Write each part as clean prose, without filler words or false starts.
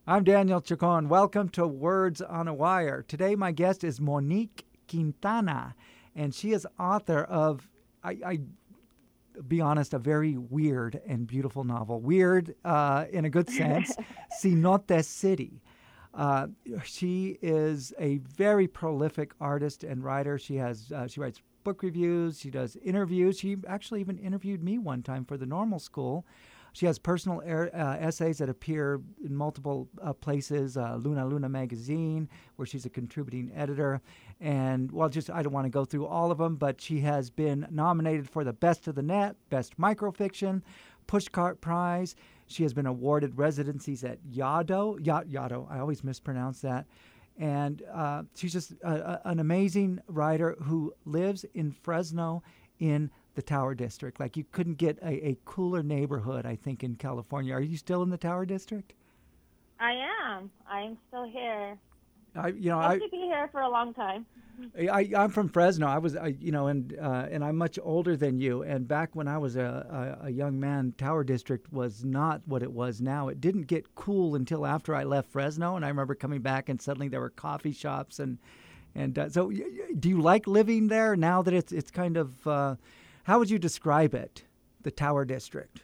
I'm Daniel Chacon. Welcome to Words on a Wire. Today, my guest is Monique Quintana, and she is author of, I be honest, a very weird and beautiful novel. Weird in a good sense, Cenote City. Uh, she is a very prolific artist and writer. She writes book reviews. She does interviews. She actually even interviewed me one time for the Normal School. She has personal essays that appear in multiple places, Luna Luna magazine, where she's a contributing editor. And, well, just I don't want to go through all of them, but she has been nominated for the Best of the Net, Best Microfiction, Pushcart Prize. She has been awarded residencies at Yaddo. I always mispronounce that. And she's just an amazing writer who lives in Fresno in the Tower District. Like, you couldn't get a cooler neighborhood, I think, in California. Are you still in the Tower District? I am. I'm still here. I Hope to be here for a long time. I'm from Fresno. And I'm much older than you. And back when I was a young man, Tower District was not what it was now. It didn't get cool until after I left Fresno. And I remember coming back, and suddenly there were coffee shops. So, do you like living there now that it's kind of? How would you describe it, the Tower District?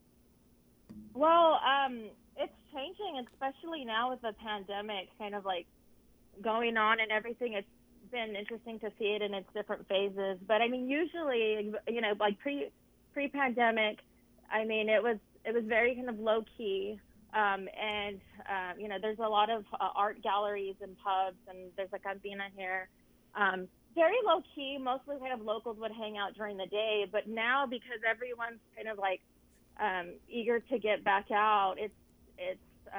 Well, it's changing, especially now with the pandemic kind of like going on and everything. It's been interesting to see it in its different phases. But I mean, usually, like pre-pandemic, I mean, it was very kind of low key. There's a lot of art galleries and pubs, and there's a cantina here. Very low key, mostly kind of locals would hang out during the day. But now, because everyone's kind of like eager to get back out, it's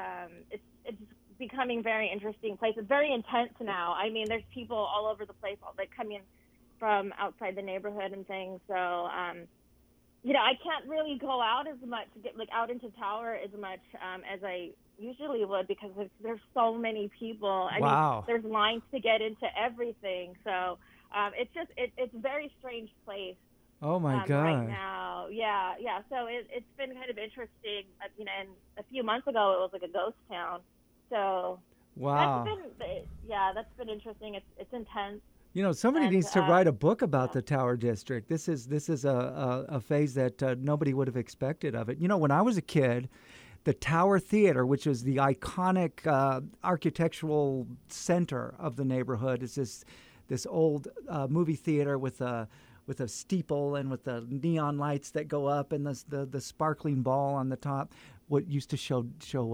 becoming very interesting place. It's very intense now. I mean, there's people all over the place, like coming from outside the neighborhood and things. So, I can't really go out as much, get like out into Tower as much as I usually would, because there's so many people. I mean, there's lines to get into everything. So it's a very strange place. Oh my God! Right now, yeah. So it's been kind of interesting. And a few months ago it was like a ghost town. So wow. That's been interesting. It's intense. Somebody needs to write a book about the Tower District. This is a phase that nobody would have expected of it. When I was a kid, the Tower Theater, which is the iconic architectural center of the neighborhood, is this old movie theater with a steeple and with the neon lights that go up and the sparkling ball on the top. What used to show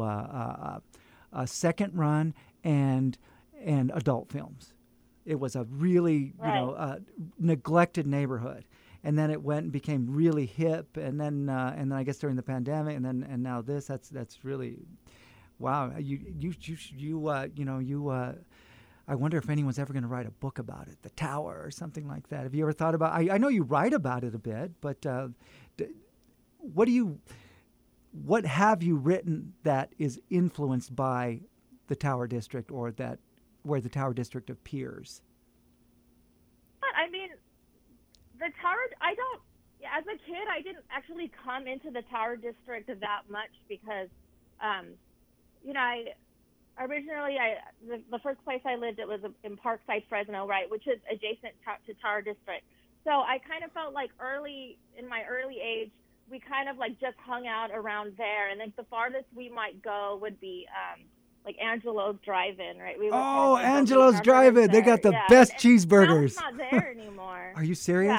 a second run and adult films. It was a really neglected neighborhood, and then it went and became really hip, and then I guess during the pandemic, and now this. That's really wow. I wonder if anyone's ever going to write a book about it, the Tower or something like that. Have you ever thought about? I know you write about it a bit, but what have you written that is influenced by the Tower District, or that where the Tower District appears? I mean, the Tower, as a kid, I didn't actually come into the Tower District that much because, the first place I lived, it was in Parkside, Fresno, right, which is adjacent to Tower District. So I kind of felt like in my early age, we kind of like just hung out around there. And then the farthest we might go would be, like Angelo's Drive-In, right? Angelo's Drive-In. They got the best cheeseburgers. Now it's not there anymore. Are you serious?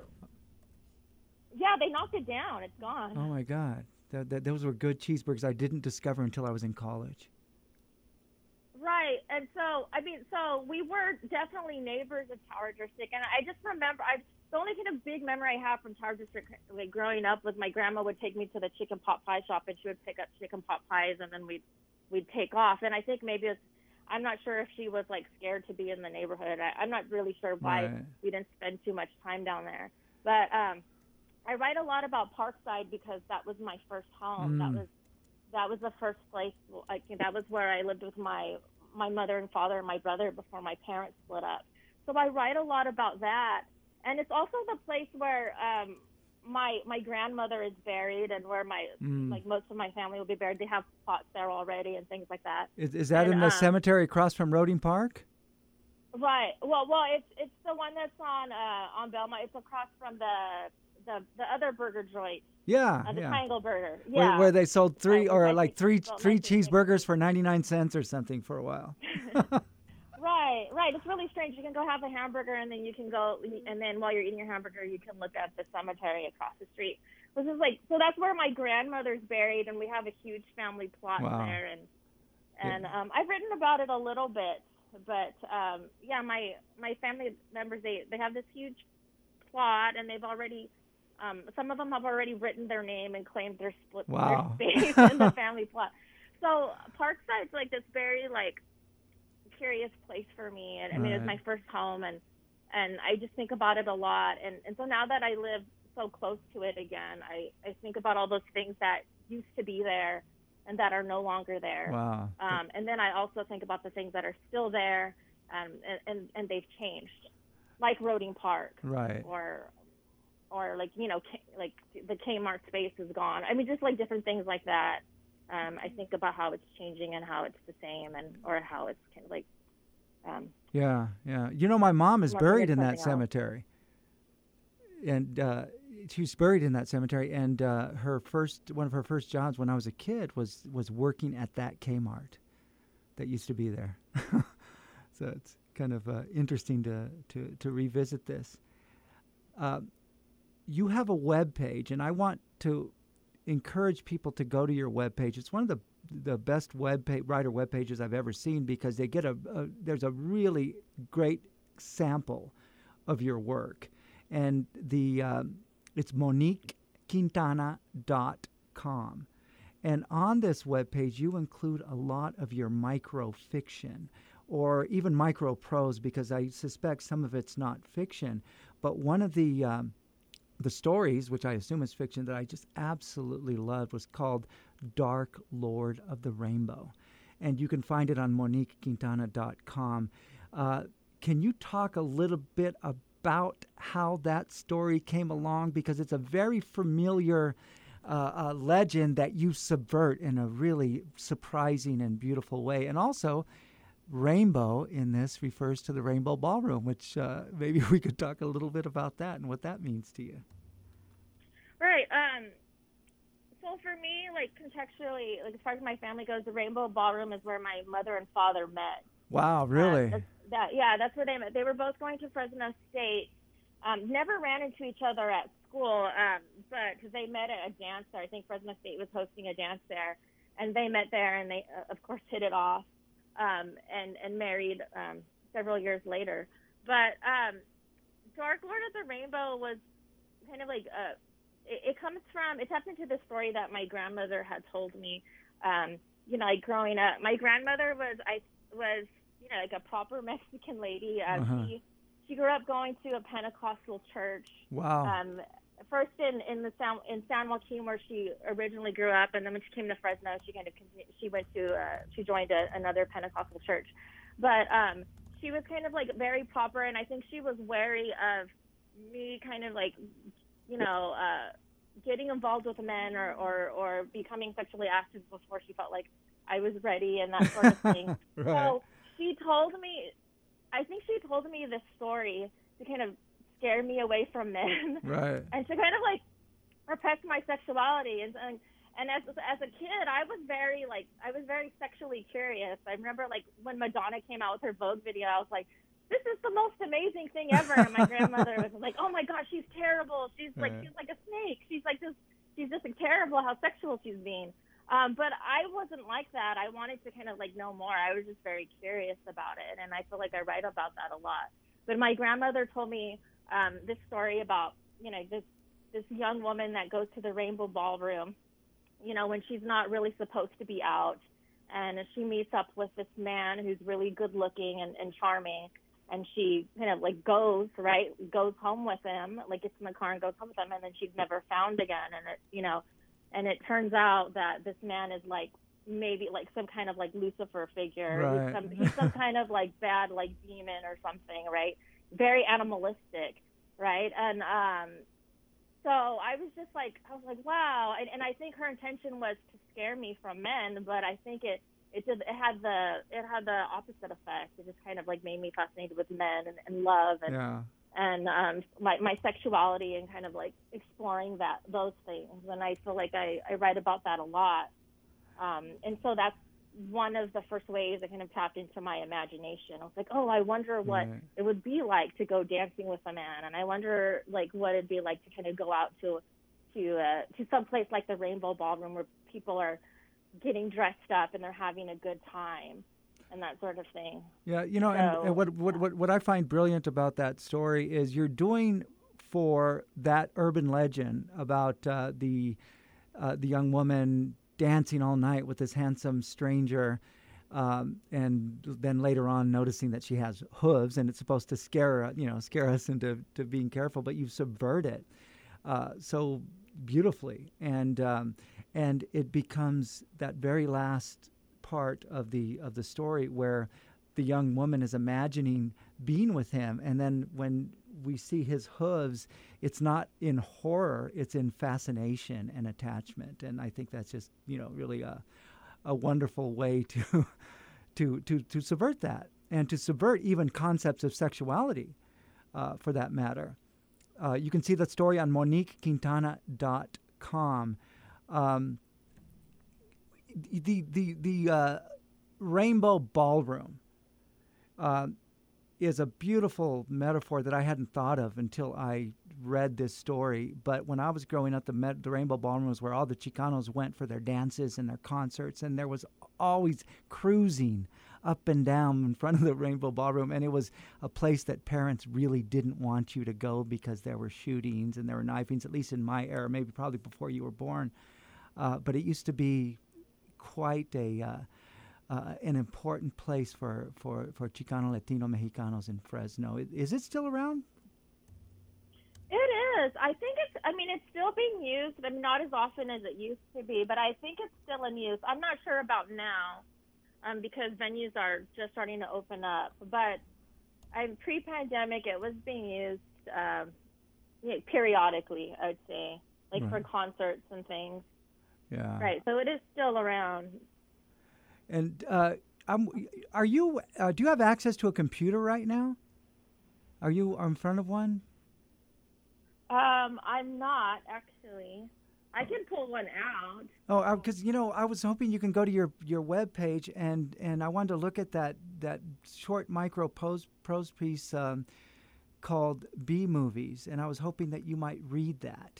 Yeah, they knocked it down. It's gone. Oh, my God. Those were good cheeseburgers I didn't discover until I was in college. Right. And so we were definitely neighbors of Tower District. And I just remember, the only kind of big memory I have from Tower District, like growing up, was my grandma would take me to the chicken pot pie shop, and she would pick up chicken pot pies, and then we'd take off. And I think maybe I'm not sure if she was like scared to be in the neighborhood. I'm not really sure why we didn't spend too much time down there. But I write a lot about Parkside because that was my first home. That was the first place. That was where I lived with my mother and father and my brother before my parents split up. So I write a lot about that. And it's also the place where my grandmother is buried, and where my like most of my family will be buried. They have plots there already and things like that. Is that in the cemetery across from Roding Park? Right. Well, it's the one that's on Belmont. It's across from the other burger joint. Yeah, the Triangle Burger. Yeah. Where they sold three three nice cheeseburgers for 99 cents or something for a while. Right. It's really strange. You can go have a hamburger, and then you can go, and then while you're eating your hamburger, you can look at the cemetery across the street. This is so that's where my grandmother's buried, and we have a huge family plot there, and I've written about it a little bit, but my family members they have this huge plot, and they've already. Some of them have already written their name and claimed their space in the family plot. So Parkside's this very curious place for me, and I mean it's my first home, and I just think about it a lot, and so now that I live so close to it again, I think about all those things that used to be there and that are no longer there. Wow. And then I also think about the things that are still there, and they've changed, like Roding Park, right? Or the Kmart space is gone. I mean, just different things like that. I think about how it's changing and how it's the same, or how it's kind of yeah. My mom is buried in that cemetery, and she's buried in that cemetery. And one of her first jobs when I was a kid was working at that Kmart that used to be there. So it's kind of interesting to revisit this. You have a web page, and I want to encourage people to go to your web page. It's one of the best writer web pages I've ever seen, because they get there's a really great sample of your work, and it's MoniqueQuintana.com. And on this web page, you include a lot of your microfiction, or even micro prose, because I suspect some of it's not fiction. But one of the stories, which I assume is fiction, that I just absolutely loved was called Dark Lord of the Rainbow. And you can find it on MoniqueQuintana.com. Can you talk a little bit about how that story came along? Because it's a very familiar legend that you subvert in a really surprising and beautiful way. And also, rainbow in this refers to the Rainbow Ballroom, which maybe we could talk a little bit about that and what that means to you. Right. So for me, contextually, as far as my family goes, the Rainbow Ballroom is where my mother and father met. Wow, really? That's where they met. They were both going to Fresno State. Never ran into each other at school, but because they met at a dance there. I think Fresno State was hosting a dance there, and they met there, and they, of course, hit it off. And married several years later. But Dark Lord of the Rainbow was kind of it taps into the story that my grandmother had told me. Growing up, my grandmother was a proper Mexican lady. She grew up going to a Pentecostal church. Wow. First in San Joaquin, where she originally grew up, and then when she came to Fresno, she joined another Pentecostal church. But she was kind of very proper, and I think she was wary of me kind of getting involved with men or becoming sexually active before she felt like I was ready and that sort of thing. Right. So she told me this story to kind of scare me away from men, right? And to kind of protect my sexuality. And as a kid, I was very sexually curious. I remember when Madonna came out with her Vogue video, I was like, this is the most amazing thing ever. And my grandmother was like, oh my gosh, she's terrible. She's like a snake. She's just terrible how sexual she's being. But I wasn't like that. I wanted to kind of know more. I was just very curious about it, and I feel like I write about that a lot. But my grandmother told me this story about this young woman that goes to the Rainbow Ballroom, when she's not really supposed to be out, and she meets up with this man who's really good looking and charming, and she kind of goes home with him, gets in the car and goes home with him, and then she's never found again. And it turns out that this man is maybe some kind of Lucifer figure. Right. He's some kind of bad demon or something, right? Very animalistic, right? So I was just like, I was like, wow. And I think her intention was to scare me from men, but I think it had the opposite effect. It just kind of like made me fascinated with men and love Yeah. and my sexuality and kind of like exploring those things. And I feel like I write about that a lot. And so that's one of the first ways I kind of tapped into my imagination. I was like, oh, I wonder what Right. it would be like to go dancing with a man, and I wonder like what it'd be like to kind of go out to some place like the Rainbow Ballroom where people are getting dressed up and they're having a good time and that sort of thing. Yeah, and So what I find brilliant about that story is you're doing for that urban legend about the young woman dancing all night with this handsome stranger, and then later on noticing that she has hooves and it's supposed to scare us into being careful, but you subvert it so beautifully, and it becomes that very last part of the story where the young woman is imagining being with him, and then when we see his hooves, it's not in horror, it's in fascination and attachment, and I think that's just really a wonderful way to to subvert that, and to subvert even concepts of sexuality, for that matter. You can see that story on MoniqueQuintana.com. Um, the Rainbow Ballroom is a beautiful metaphor that I hadn't thought of until I read this story. But when I was growing up, the Rainbow Ballroom was where all the Chicanos went for their dances and their concerts, and there was always cruising up and down in front of the Rainbow Ballroom, and it was a place that parents really didn't want you to go because there were shootings and there were knifings, at least in my era, maybe probably before you were born. But it used to be quite an important place for Chicano, Latino, Mexicanos in Fresno. Is it still around? it is. It's still being used. I mean, not as often as it used to be, but I think it's still in use. I'm not sure about now, because venues are just starting to open up. But pre-pandemic, it was being used periodically, I would say, like for concerts and things. Yeah. Right. So it is still around. And are you? Do you have access to a computer right now? Are you in front of one? I'm not actually. I can pull one out. Oh, because I was hoping you can go to your web page, and I wanted to look at that short micro prose piece called B Movies, and I was hoping that you might read that.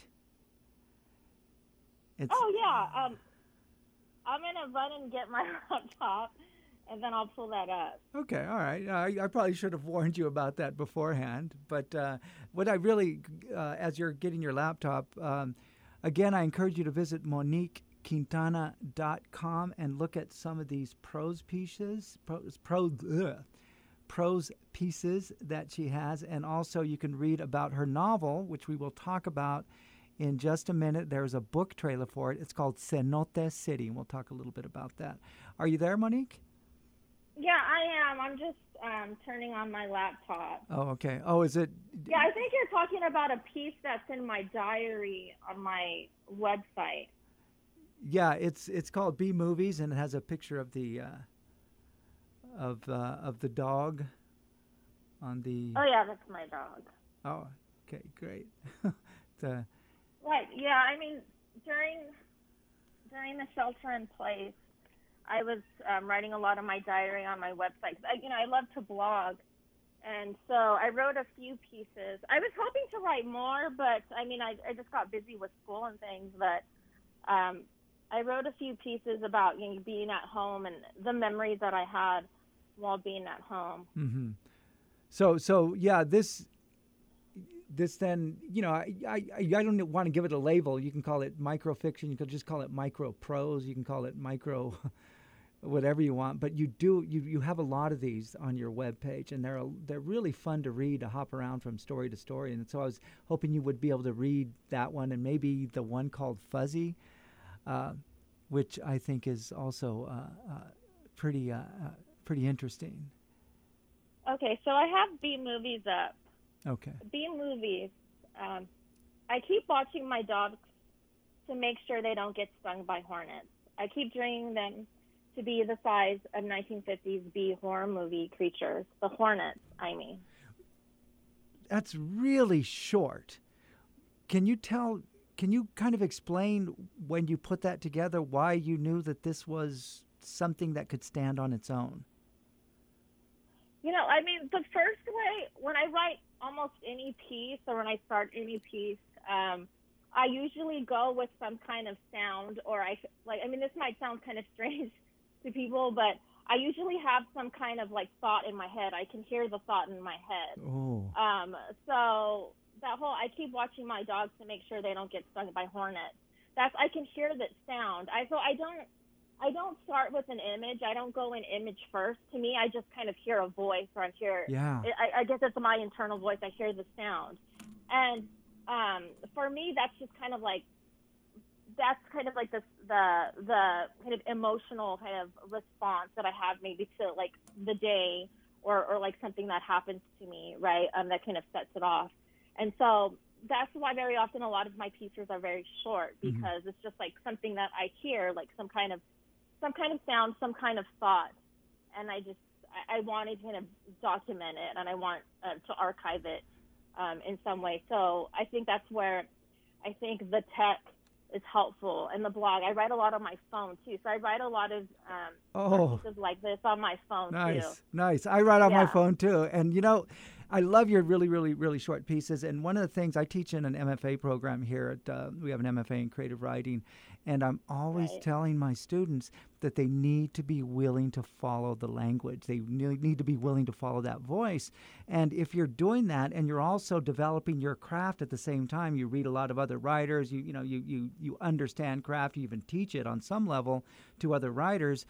Oh yeah. I'm gonna run and get my laptop, and then I'll pull that up. Okay, all right. I probably should have warned you about that beforehand. But what I really, as you're getting your laptop, again, I encourage you to visit MoniqueQuintana.com and look at some of these prose pieces that she has. And also you can read about her novel, which we will talk about in just a minute. There's a book trailer for it. It's called Cenote City, and we'll talk a little bit about that. Are you there, Monique? Yeah, I am. I'm just turning on my laptop. Oh, okay. Oh, is it? Yeah, I think you're talking about a piece that's in my diary on my website. Yeah, it's called B Movies, and it has a picture of the dog on the. Oh yeah, that's my dog. Oh, okay, great. Right. Yeah. I mean, during the shelter in place, I was writing a lot of my diary on my website. I love to blog, and so I wrote a few pieces. I was hoping to write more, but I just got busy with school and things. But I wrote a few pieces about being at home and the memories that I had while being at home. Mm-hmm. So yeah, this then, I don't want to give it a label. You can call it microfiction. You can just call it micro prose. You can call it micro whatever you want. But you have a lot of these on your webpage, and they're really fun to read, to hop around from story to story. And so I was hoping you would be able to read that one, and maybe the one called Fuzzy, which I think is also pretty interesting. Okay, so I have B Movies up. Okay. B Movies. I keep watching my dogs to make sure they don't get stung by hornets. I keep dreaming them to be the size of 1950s B horror movie creatures, the hornets, I mean. That's really short. Can you kind of explain when you put that together why you knew that this was something that could stand on its own? I mean, the first way, when I write almost any piece or when I start any piece, I usually go with some kind of sound, or this might sound kind of strange to people, but I usually have some kind of like thought in my head. I can hear the thought in my head. Oh. So that whole, I keep watching my dogs to make sure they don't get stung by hornets. I can hear that sound. I don't start with an image. I don't go in image first. To me, I just kind of hear a voice, or I hear. Yeah. I guess it's my internal voice. I hear the sound, and for me, that's kind of like the kind of emotional kind of response that I have maybe to like the day or like something that happens to me, right? That kind of sets it off, and so that's why very often a lot of my pieces are very short, because it's just like something that I hear, like some kind of sound, some kind of thought, and I wanted to kind of document it, and I want to archive it in some way. So I think that's where I think the tech is helpful, and the blog. I write a lot on my phone too, so I write a lot of pieces like this on my phone too. Nice. I write on my phone too, and I love your really, really, really short pieces. And one of the things I teach in an MFA program here at we have an MFA in creative writing, and I'm always telling my students that they need to be willing to follow the language. They need to be willing to follow that voice. And if you're doing that, and you're also developing your craft at the same time, you read a lot of other writers. You understand craft. You even teach it on some level to other writers.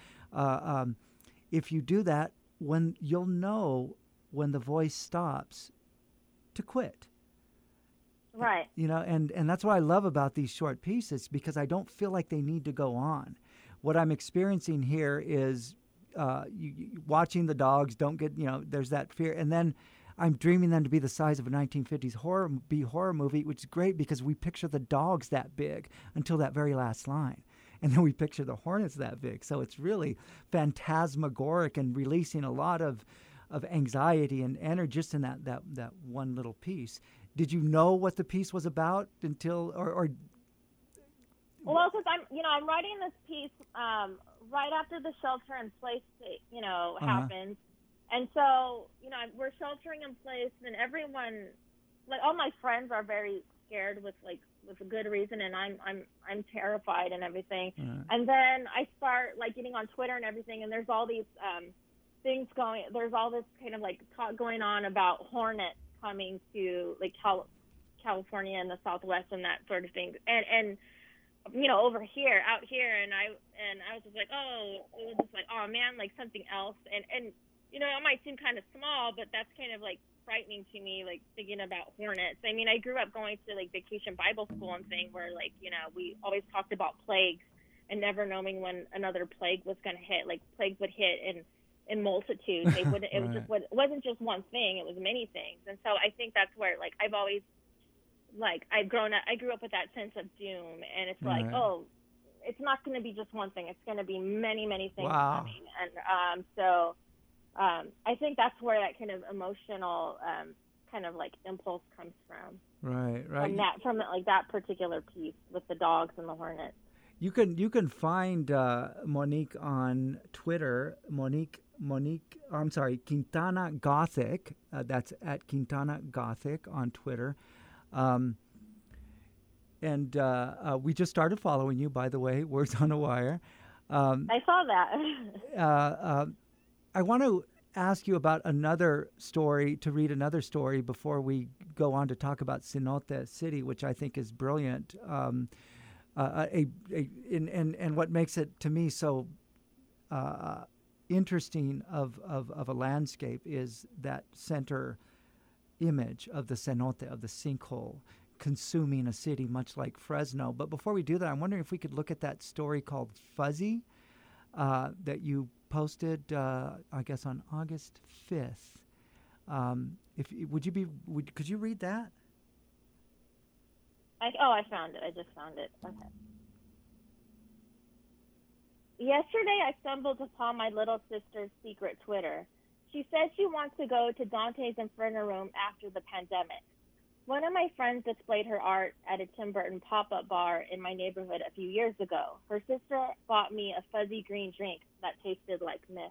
If you do that, you'll know when the voice stops to quit. Right. And that's what I love about these short pieces, because I don't feel like they need to go on. What I'm experiencing here is watching the dogs don't get, there's that fear. And then I'm dreaming them to be the size of a 1950s horror movie, which is great because we picture the dogs that big until that very last line. And then we picture the hornets that big. So it's really phantasmagoric and releasing a lot of anxiety and energy just in that one little piece. Did you know what the piece was about until or? Well, because I'm writing this piece right after the shelter in place, happens, and so we're sheltering in place, and everyone, like all my friends, are very scared with a good reason, and I'm terrified and everything. And then I start like getting on Twitter and everything, and there's all these things going. There's all this kind of like talk going on about hornets coming to like California and the Southwest and that sort of thing, and over here, out here, and I was just like, it was just like, oh man, like something else, and it might seem kind of small, but that's kind of like frightening to me, like thinking about hornets. I mean, I grew up going to like vacation Bible school and thing where like we always talked about plagues and never knowing when another plague was going to hit. Like plagues would hit in multitudes. They wouldn't. It wasn't just one thing. It was many things. And so I think that's where like I've always I grew up with that sense of doom, and it's like, it's not going to be just one thing. It's going to be many, many things coming. And so I think that's where that kind of emotional kind of like impulse comes from. Right. From that particular piece with the dogs and the hornets. You can find Monique on Twitter. Quintana Gothic. That's at Quintana Gothic on Twitter. And we just started following you, by the way, Words on a Wire. I saw that. I want to ask you about another story, to read another story before we go on to talk about Cenote City, which I think is brilliant. And what makes it, to me, so interesting of a landscape is that center image of the cenote, of the sinkhole, consuming a city much like Fresno. But before we do that, I'm wondering if we could look at that story called Fuzzy that you posted, I guess, on August 5th. Could you read that? I found it. I just found it. Okay. Yesterday, I stumbled upon my little sister's secret Twitter. She said she wants to go to Dante's Inferno Room after the pandemic. One of my friends displayed her art at a Tim Burton pop-up bar in my neighborhood a few years ago. Her sister bought me a fuzzy green drink that tasted like mist.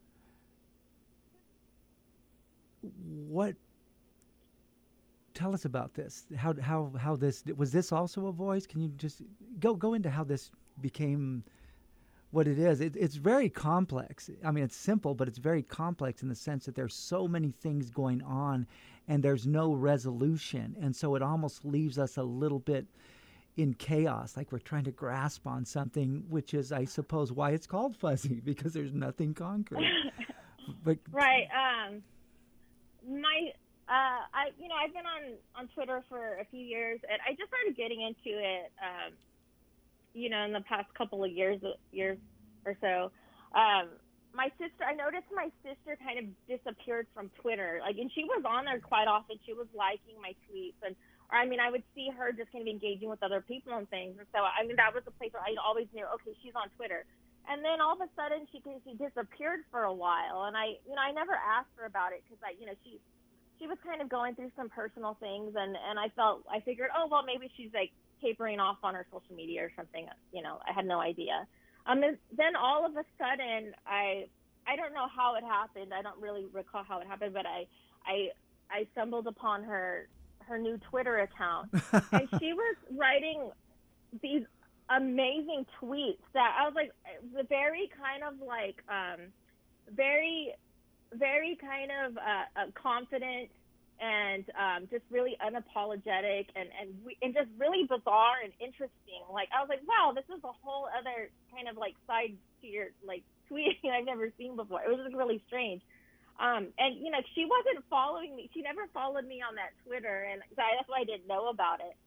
What? Tell us about this. How this was this also a voice? Can you just go into how this became what it is? It's very complex. I mean, it's simple, but it's very complex in the sense that there's so many things going on, and there's no resolution, and so it almost leaves us a little bit in chaos, like we're trying to grasp on something, which is, I suppose, why it's called fuzzy, because there's nothing concrete. But Right. I've been on Twitter for a few years, and I just started getting into it, in the past couple of years or so. I noticed my sister kind of disappeared from Twitter, and she was on there quite often. She was liking my tweets, I would see her just kind of engaging with other people and things. And so, that was a place where I always knew, okay, she's on Twitter. And then all of a sudden, she disappeared for a while, and I never asked her about it because she was kind of going through some personal things, and I figured, oh well, maybe she's like tapering off on her social media or something. I had no idea. Then all of a sudden, I don't know how it happened. I don't really recall how it happened, but I stumbled upon her new Twitter account, and she was writing these amazing tweets that I was like, very kind of like, very kind of confident and just really unapologetic and just really bizarre and interesting. Like, I was like, wow, this is a whole other kind of like side to your like tweeting I've never seen before. It was just really strange. She wasn't following me. She never followed me on that Twitter, and that's why I didn't know about it.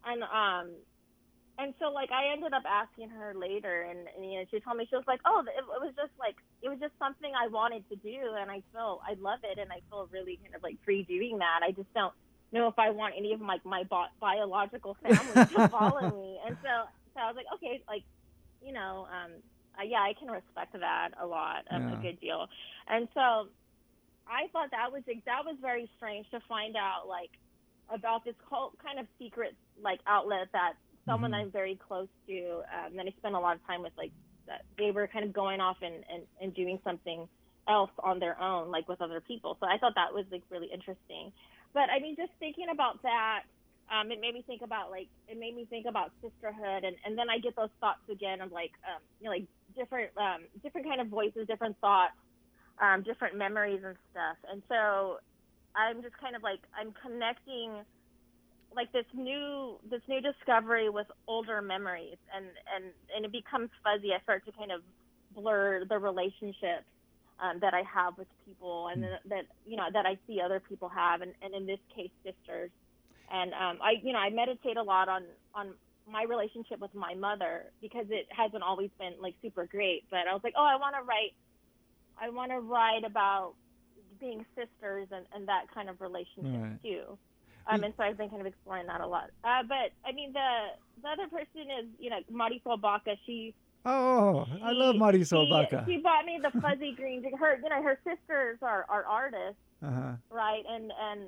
And so, like, I ended up asking her later, and she told me, she was like, oh, it was just something I wanted to do, and I love it, and I feel really kind of, like, free doing that. I just don't know if I want any of my biological family to follow me. And so I was like, okay, like, yeah, I can respect that a lot, a good deal. And so I thought that was very strange to find out, like, about this whole kind of secret, like, outlet that someone I'm very close to, that I spent a lot of time with, like, that they were kind of going off and doing something else on their own, like with other people. So I thought that was like really interesting. But I mean, just thinking about that, it made me think about sisterhood, and then I get those thoughts again of like, like different kind of voices, different thoughts, different memories and stuff. And so I'm just kind of like, I'm connecting like this new discovery with older memories, and it becomes fuzzy. I start to kind of blur the relationships that I have with people, and that I see other people have, and in this case, sisters. And I meditate a lot on my relationship with my mother, because it hasn't always been like super great. But I was like, oh, I want to write about being sisters and that kind of relationship too. And so I've been kind of exploring that a lot. But I mean, the other person is, Marisol Baca. I love Marisol Baca. She bought me the fuzzy green drink. Her sisters are artists, right? And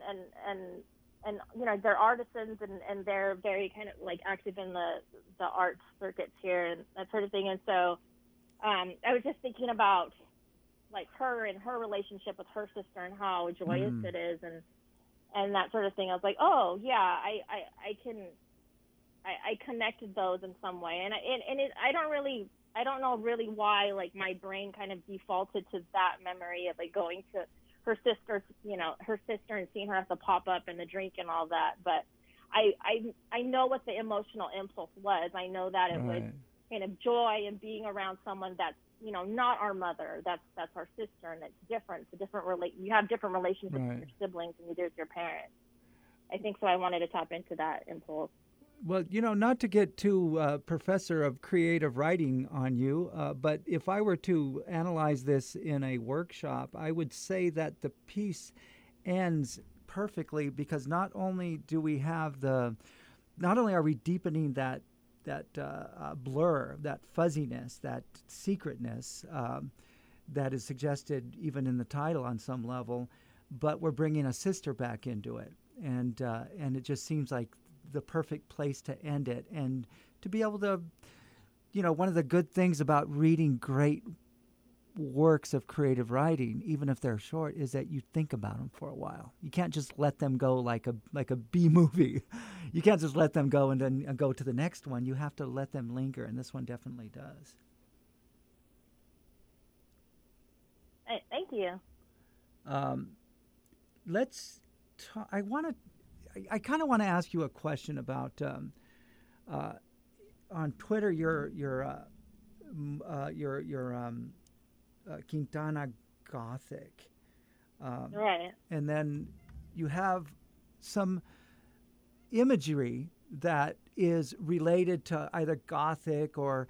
they're artisans, and they're very kind of like active in the art circuits here and that sort of thing. And so I was just thinking about like her and her relationship with her sister and how joyous it is, and that sort of thing. I was like, oh yeah, I connected those in some way, and I don't know really why, like, my brain kind of defaulted to that memory of like going to her sister and seeing her at the pop-up and the drink and all that. But I know what the emotional impulse was. I know that it was kind of joy and being around someone that's, not our mother, that's our sister, and it's different. It's a different you have different relationships with your siblings than you do with your parents. I think so. I wanted to tap into that impulse. Well, not to get too professor of creative writing on you, but if I were to analyze this in a workshop, I would say that the piece ends perfectly, because not only do we have the not only are we deepening that blur, that fuzziness, that secretness that is suggested even in the title on some level, but we're bringing a sister back into it, and it just seems like the perfect place to end it, and to be able to, one of the good things about reading great works of creative writing, even if they're short, is that you think about them for a while. You can't just let them go like a B movie. You can't just let them go and then go to the next one. You have to let them linger, and this one definitely does. Thank you. Let's talk. I kind of want to ask you a question about on Twitter. Your Quintana Gothic, right? And then you have some imagery that is related to either Gothic or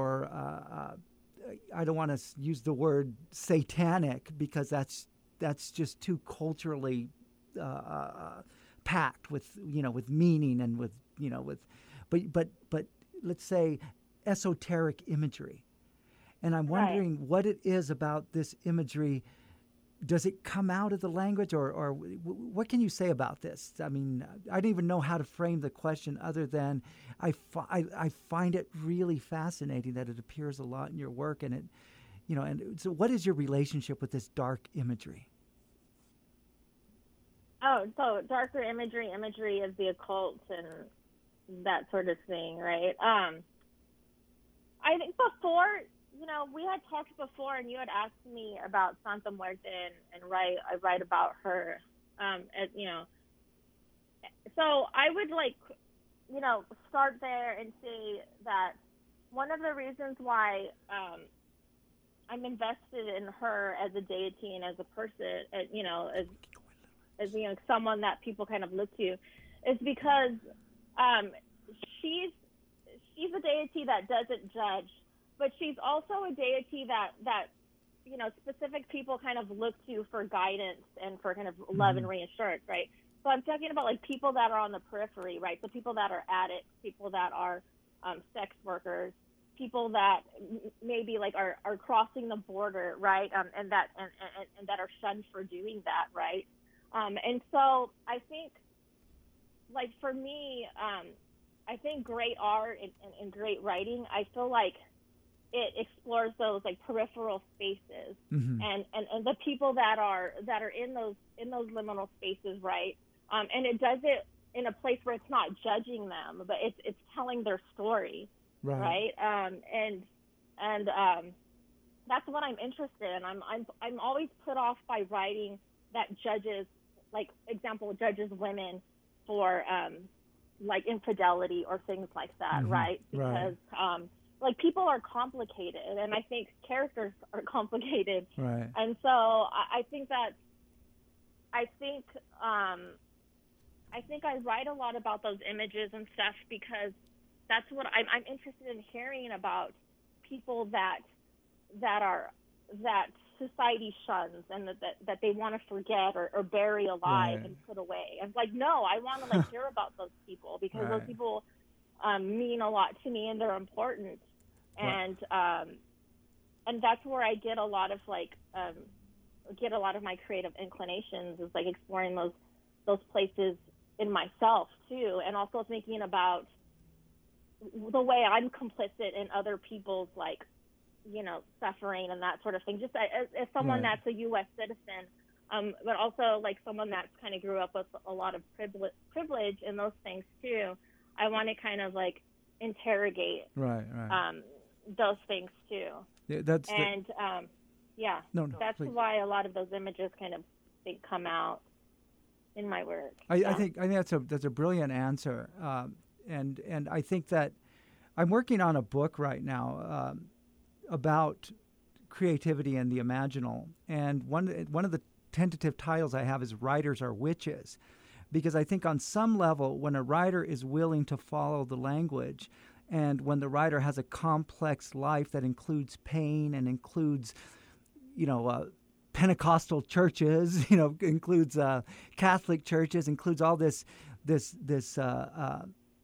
I don't want to use the word satanic because that's just too culturally packed with with meaning and with but let's say esoteric imagery. And I'm wondering what it is about this imagery. Does it come out of the language, or what can you say about this? I mean, I don't even know how to frame the question other than I find it really fascinating that it appears a lot in your work, and it, and so what is your relationship with this dark imagery? Oh, so darker imagery of the occult and that sort of thing, right? I think before. We had talked before, and you had asked me about Santa Muerte and I write about her, So I would start there and say that one of the reasons why I'm invested in her as a deity and as a person, as someone that people kind of look to, is because she's a deity that doesn't judge. But she's also a deity that specific people kind of look to for guidance and for kind of love and reassurance, right? So I'm talking about people that are on the periphery, right? So people that are addicts, people that are sex workers, people that maybe are crossing the border, right? And that are shunned for doing that, right? And so I think, for me, I think great art and great writing, I feel like it explores those peripheral spaces and the people that are in those liminal spaces, right? And it does it in a place where it's not judging them, but it's telling their story, right? And that's what I'm interested in. I'm always put off by writing that judges women for infidelity or things like that, right? Because people are complicated, and I think characters are complicated. Right. And so I think I write a lot about those images and stuff because that's what I'm interested in hearing about people that society shuns and that they want to forget or bury alive and put away. I'm no, I want to hear about those people because those people mean a lot to me and they're important. And that's where I get a lot of my creative inclinations is exploring those places in myself too, and also thinking about the way I'm complicit in other people's suffering and that sort of thing. Just as someone that's a U.S. citizen, but also someone that's kind of grew up with a lot of privilege and those things too. I want to kind of interrogate those things too. Yeah, that's please. why a lot of those images kind of come out in my work. I think that's a brilliant answer, and I think that I'm working on a book right now about creativity and the imaginal, and one of the tentative titles I have is "Writers Are Witches," because I think on some level, when a writer is willing to follow the language, and when the writer has a complex life that includes pain and includes, Pentecostal churches, includes Catholic churches, includes all this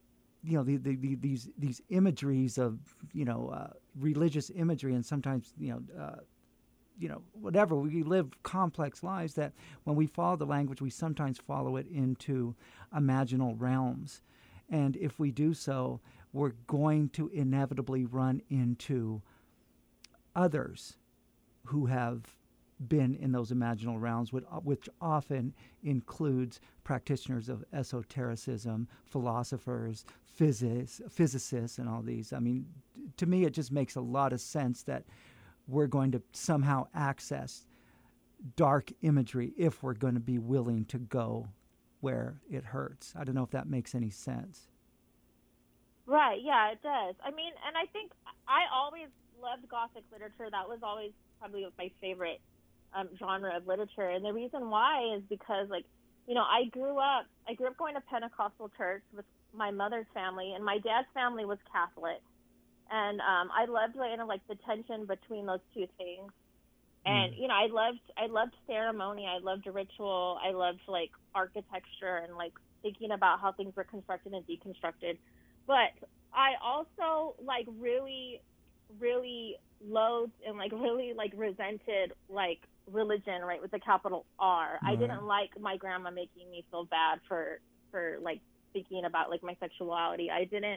these imageries of religious imagery, and sometimes whatever, we live complex lives that when we follow the language, we sometimes follow it into imaginal realms. And if we do so, we're going to inevitably run into others who have been in those imaginal realms, which often includes practitioners of esotericism, philosophers, physicists, and all these. I mean, to me, it just makes a lot of sense that we're going to somehow access dark imagery if we're going to be willing to go where it hurts. I don't know if that makes any sense. Right, yeah, it does. I mean, and I think I always loved Gothic literature. That was always probably my favorite genre of literature. And the reason why is because, I grew up going to Pentecostal church with my mother's family, and my dad's family was Catholic. And I loved the tension between those two things. And I loved ceremony, I loved ritual, I loved architecture and thinking about how things were constructed and deconstructed. But I also really, really loathed and really resented religion, right, with a capital R. Right. I didn't like my grandma making me feel bad for thinking about my sexuality. I didn't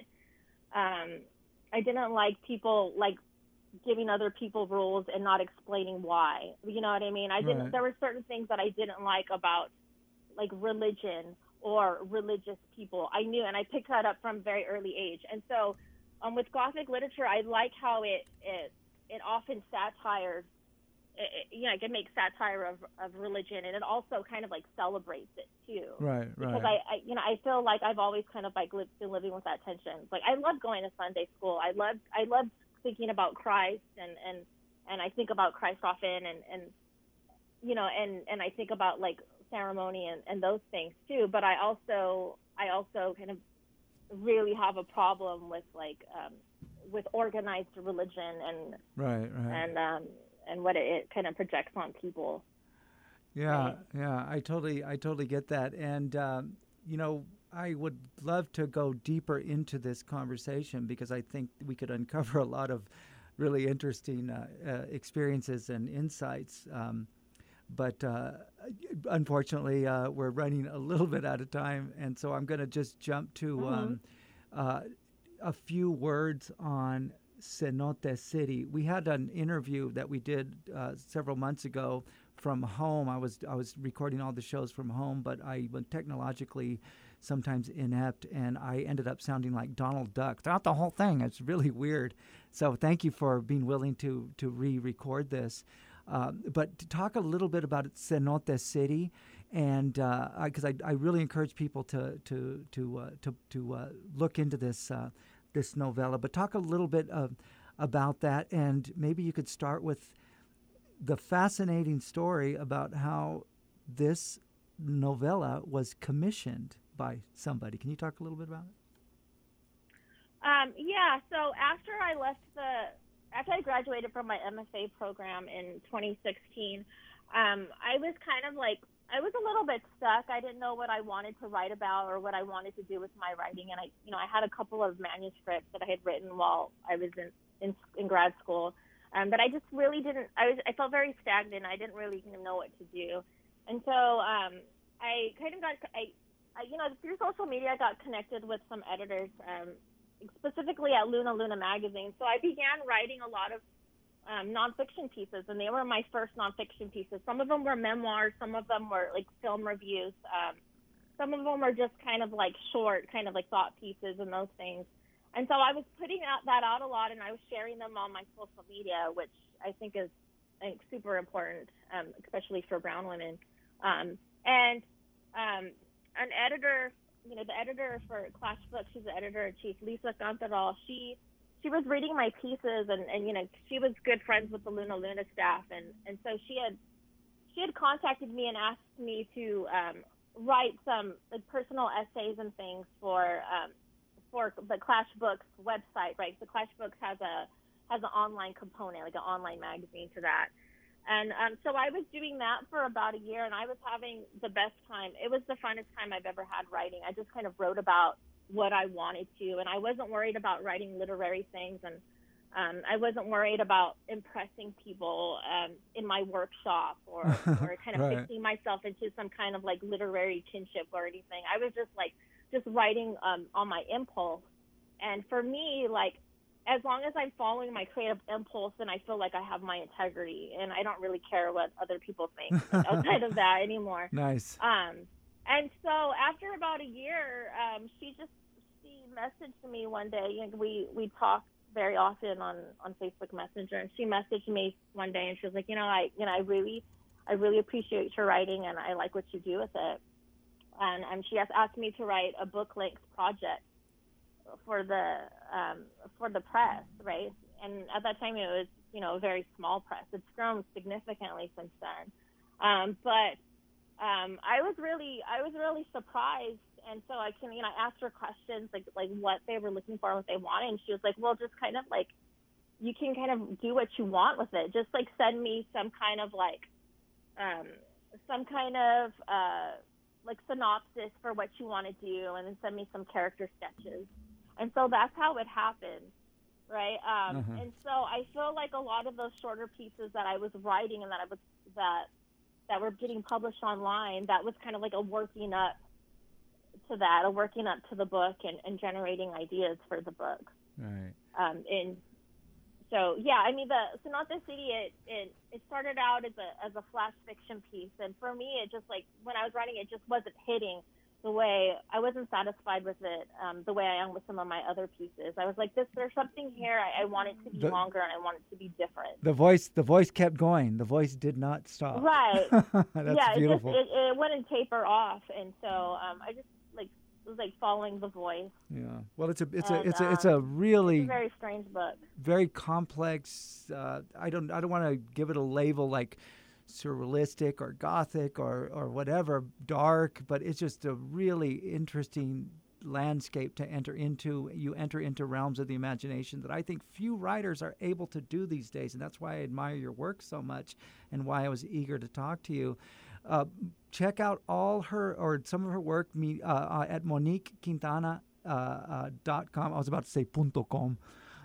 like people giving other people rules and not explaining why. You know what I mean? Right. There were certain things that I didn't like about religion or religious people. I knew, and I picked that up from a very early age. And so with Gothic literature, I like how it often satires, it can make satire of religion, and it also kind of celebrates it too. Right. Because I feel like I've always kind of been living with that tension. I love going to Sunday school. I love thinking about Christ, and I think about Christ often, and I think about ceremony and those things too. But I also kind of really have a problem with organized religion and what it kind of projects on people. Yeah, right? Yeah, I totally get that. And I would love to go deeper into this conversation because I think we could uncover a lot of really interesting experiences and insights. But unfortunately, we're running a little bit out of time, and so I'm going to just jump to a few words on Cenote City. We had an interview that we did several months ago from home. I was recording all the shows from home, but I was technologically sometimes inept, and I ended up sounding like Donald Duck throughout the whole thing. It's really weird. So thank you for being willing to re-record this. But to talk a little bit about Cenote City, and because I really encourage people to look into this novella. But talk a little bit about that, and maybe you could start with the fascinating story about how this novella was commissioned by somebody. Can you talk a little bit about it? Yeah. So after I graduated from my MFA program in 2016, I was I was a little bit stuck. I didn't know what I wanted to write about or what I wanted to do with my writing. And I had a couple of manuscripts that I had written while I was in grad school. But I just really didn't, I felt very stagnant. I didn't really know what to do. And so I kind of through social media, I got connected with some editors, specifically at Luna magazine. So I began writing a lot of nonfiction pieces, and they were my first nonfiction pieces. Some of them were memoirs, some of them were film reviews, some of them were just kind of short, kind of thought pieces and those things. And so I was putting that out a lot, and I was sharing them on my social media, which I think is super important, especially for brown women. And an editor, the editor for Clash Books, she's the editor-in-chief, Lisa Cantarol, she was reading my pieces, and she was good friends with the Luna staff, and so she had contacted me and asked me to write some personal essays and things for the Clash Books website, right? The Clash Books has an online component, an online magazine to that. And so I was doing that for about a year, and I was having the best time. It was the funnest time I've ever had writing. I just kind of wrote about what I wanted to, and I wasn't worried about writing literary things, and I wasn't worried about impressing people in my workshop or kind of Right. fixing myself into some kind of like literary kinship or anything. I was just writing on my impulse. And for me, like, as long as I'm following my creative impulse, then I feel like I have my integrity, and I don't really care what other people think outside of that anymore. Nice. And so after about a year, she messaged me one day, and we talk very often on Facebook Messenger, and she messaged me one day, and she was like, I really appreciate your writing, and I like what you do with it. And she has asked me to write a book length project for the press, right? And at that time it was, a very small press. It's grown significantly since then. But I was really surprised. And so I asked her questions like what they were looking for, what they wanted. And she was like, well, just kind of like, you can kind of do what you want with it. Just like send me some kind of like synopsis for what you want to do, and then send me some character sketches. And so that's how it happened, right? And so I feel like a lot of those shorter pieces that I was writing and that were getting published online, that was kind of like a working up to the book and generating ideas for the book. Right. And so, yeah, I mean, the Sonata City, it started out as a flash fiction piece. And for me, it just like, when I was writing, it just wasn't hitting the way, I wasn't satisfied with it the way I am with some of my other pieces. I was like, there's something here. I want it to be longer, and I want it to be different. The voice kept going. The voice did not stop. Right. That's beautiful. It wouldn't taper off. And so I just was like following the voice. Yeah. Well, it's a really very strange book. Very complex. I don't want to give it a label like surrealistic or gothic or whatever, dark, but it's just a really interesting landscape to enter into. You enter into realms of the imagination that I think few writers are able to do these days, and that's why I admire your work so much and why I was eager to talk to you. Check out all her or some of her work at MoniqueQuintana.com. I was about to say .com.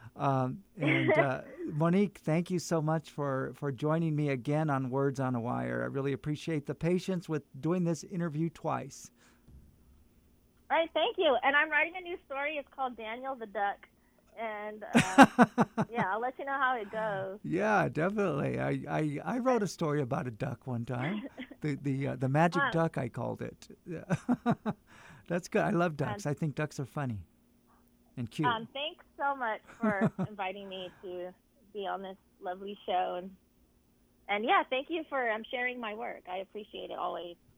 Monique, thank you so much for joining me again on Words on a Wire. I really appreciate the patience with doing this interview twice. All right, thank you. And I'm writing a new story. It's called Daniel the Duck. And yeah, I'll let you know how it goes. Yeah, definitely. I wrote a story about a duck one time. The magic duck, I called it. That's good. I love ducks. I think ducks are funny and cute. Thanks so much for inviting me to be on this lovely show. And yeah, thank you for sharing my work. I appreciate it always.